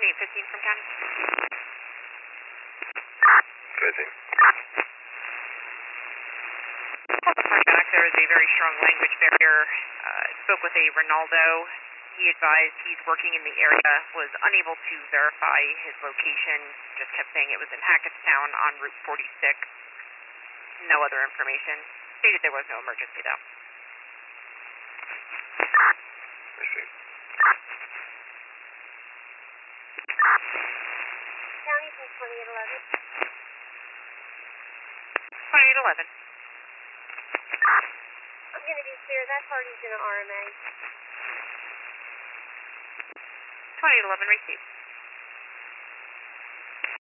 2815 from county. 15. There is a very strong language barrier. Spoke with a Ronaldo. He advised he's working in the area, was unable to verify his location, just kept saying it was in Hackettstown on Route 46. No other information. Stated there was no emergency though. Receive. County from 2811. 2811. I'm going to be clear, that party's in an RMA. 2811 received.